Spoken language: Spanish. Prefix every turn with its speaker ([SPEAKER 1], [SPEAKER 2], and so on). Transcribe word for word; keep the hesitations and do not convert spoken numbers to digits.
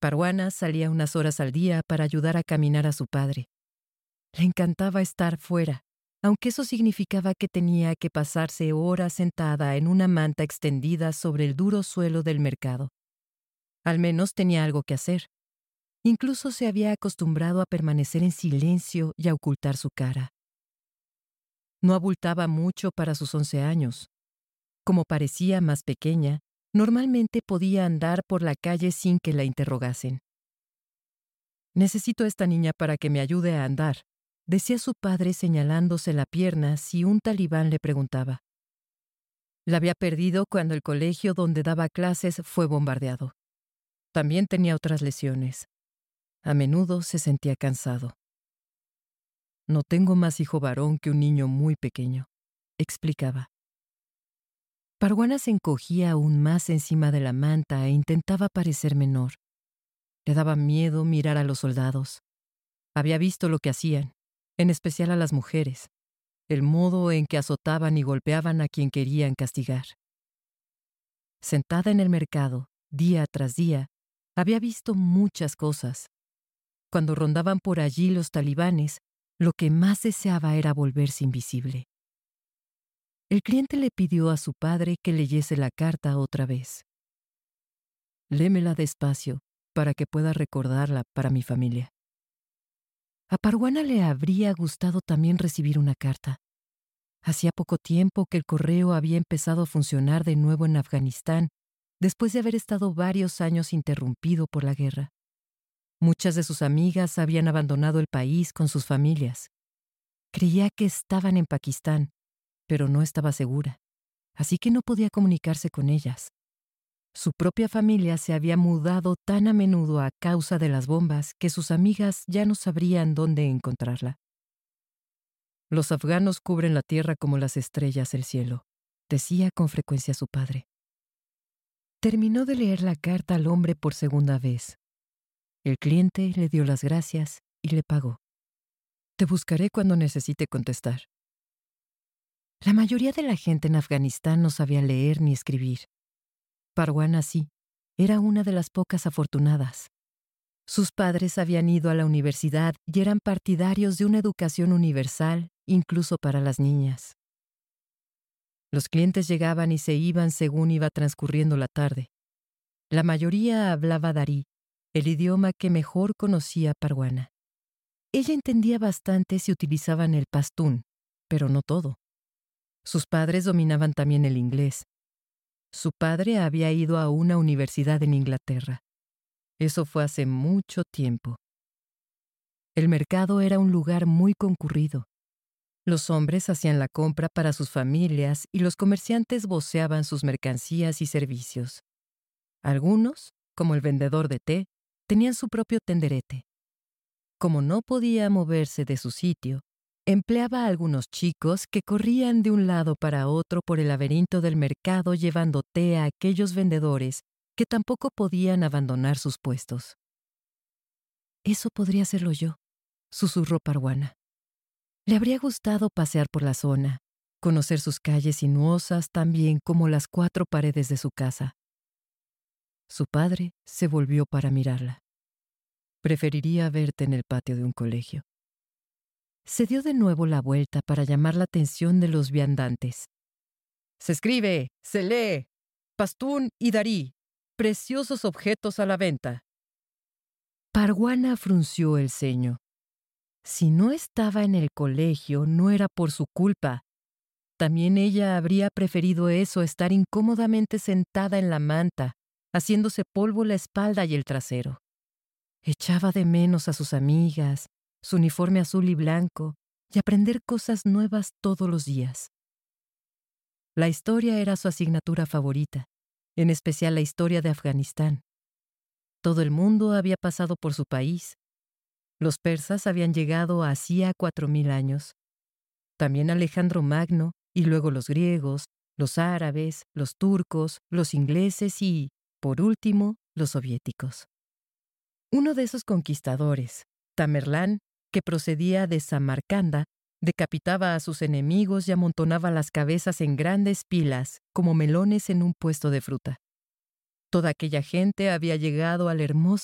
[SPEAKER 1] Parwana salía unas horas al día para ayudar a caminar a su padre. Le encantaba estar fuera, aunque eso significaba que tenía que pasarse horas sentada en una manta extendida sobre el duro suelo del mercado. Al menos tenía algo que hacer. Incluso se había acostumbrado a permanecer en silencio y a ocultar su cara. No abultaba mucho para sus once años. Como parecía más pequeña, normalmente podía andar por la calle sin que la interrogasen. «Necesito a esta niña para que me ayude a andar», decía su padre señalándose la pierna si un talibán le preguntaba. La había perdido cuando el colegio donde daba clases fue bombardeado. También tenía otras lesiones. A menudo se sentía cansado. «No tengo más hijo varón que un niño muy pequeño», explicaba. Parwana se encogía aún más encima de la manta e intentaba parecer menor. Le daba miedo mirar a los soldados. Había visto lo que hacían, en especial a las mujeres, el modo en que azotaban y golpeaban a quien querían castigar. Sentada en el mercado, día tras día, había visto muchas cosas. Cuando rondaban por allí los talibanes, lo que más deseaba era volverse invisible. El cliente le pidió a su padre que leyese la carta otra vez. «Léemela despacio, para que pueda recordarla para mi familia». A Parwana le habría gustado también recibir una carta. Hacía poco tiempo que el correo había empezado a funcionar de nuevo en Afganistán, después de haber estado varios años interrumpido por la guerra. Muchas de sus amigas habían abandonado el país con sus familias. Creía que estaban en Pakistán, pero no estaba segura, así que no podía comunicarse con ellas. Su propia familia se había mudado tan a menudo a causa de las bombas que sus amigas ya no sabrían dónde encontrarla. «Los afganos cubren la tierra como las estrellas el cielo», decía con frecuencia su padre. Terminó de leer la carta al hombre por segunda vez. El cliente le dio las gracias y le pagó. «Te buscaré cuando necesite contestar». La mayoría de la gente en Afganistán no sabía leer ni escribir. Parwana sí, era una de las pocas afortunadas. Sus padres habían ido a la universidad y eran partidarios de una educación universal, incluso para las niñas. Los clientes llegaban y se iban según iba transcurriendo la tarde. La mayoría hablaba darí, el idioma que mejor conocía Parwana. Ella entendía bastante si utilizaban el pastún, pero no todo. Sus padres dominaban también el inglés. Su padre había ido a una universidad en Inglaterra. Eso fue hace mucho tiempo. El mercado era un lugar muy concurrido. Los hombres hacían la compra para sus familias y los comerciantes voceaban sus mercancías y servicios. Algunos, como el vendedor de té, tenían su propio tenderete. Como no podía moverse de su sitio, empleaba a algunos chicos que corrían de un lado para otro por el laberinto del mercado llevando té a aquellos vendedores que tampoco podían abandonar sus puestos. «Eso podría hacerlo yo», susurró Parwana. Le habría gustado pasear por la zona, conocer sus calles sinuosas tan bien como las cuatro paredes de su casa. Su padre se volvió para mirarla. «Preferiría verte en el patio de un colegio». Se dio de nuevo la vuelta para llamar la atención de los viandantes. «Se escribe, se lee, pastún y darí, preciosos objetos a la venta». Parwana frunció el ceño. Si no estaba en el colegio, no era por su culpa. También ella habría preferido eso a estar incómodamente sentada en la manta, haciéndose polvo la espalda y el trasero. Echaba de menos a sus amigas, su uniforme azul y blanco, y aprender cosas nuevas todos los días. La historia era su asignatura favorita, en especial la historia de Afganistán. Todo el mundo había pasado por su país. Los persas habían llegado hacía cuatro mil años. También Alejandro Magno, y luego los griegos, los árabes, los turcos, los ingleses y, por último, los soviéticos. Uno de esos conquistadores, Tamerlán, que procedía de Samarcanda, decapitaba a sus enemigos y amontonaba las cabezas en grandes pilas, como melones en un puesto de fruta. Toda aquella gente había llegado al hermoso